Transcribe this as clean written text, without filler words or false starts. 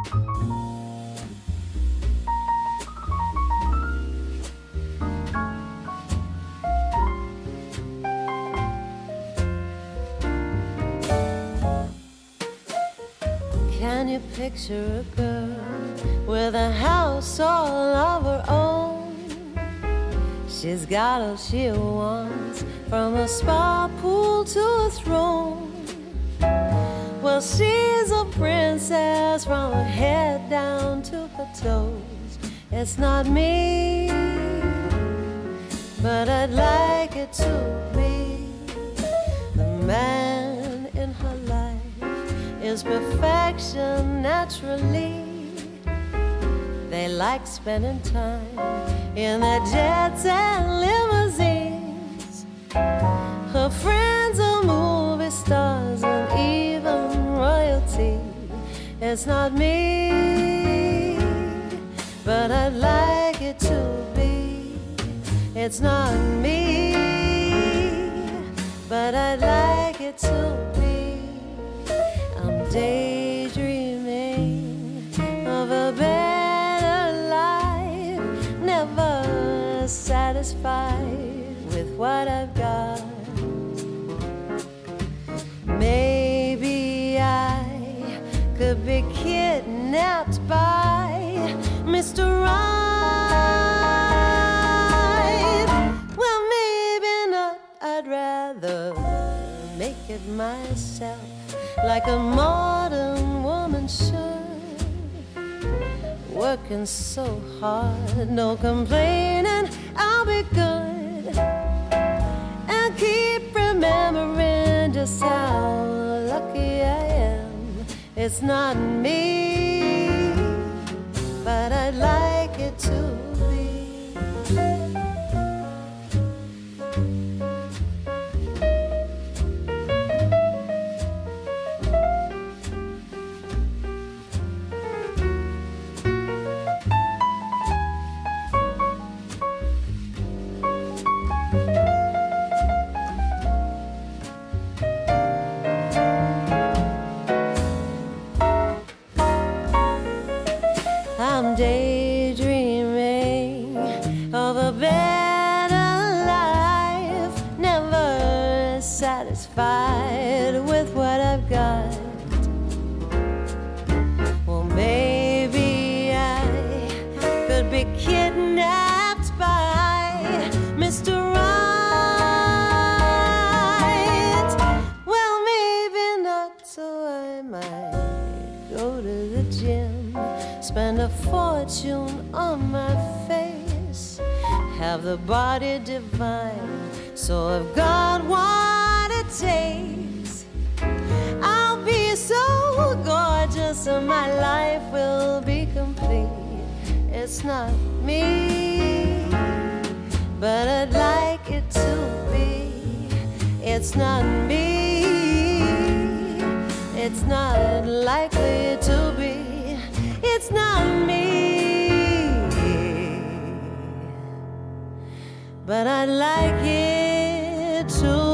Can you picture a girl with a house all of her own? She's got all she wants, from a spa pool to a throne. Well, she's a princess from her head down to her toes. It's not me, but I'd like it to be. The man in her life is perfection naturally. They like spending time in their jets and limousines. Her friends are movie stars and even royalty. It's not me, but I'd like it to be. It's not me, but I'd like it to be. I'm daydreaming of a better life, never satisfied with what I've got. Maybe I could be kidnapped by Mr. Right. Well, maybe not. I'd rather make it myself, like a modern woman should. Working so hard, no complaining, I'll be good. And keep remembering just how lucky I am. It's not me, but I'd like it to be. I'm daydreaming of a better life, never satisfied with what I've got. Well, maybe I could be kidnapped by Mr. Right. Well, maybe not, so I might go to the gym, spend a fortune on my face, have the body divine, so I've got what it takes. I'll be so gorgeous and my life will be complete. It's not me, but I'd like it to be. It's not me, it's not likely to be. It's not me, but I'd like it to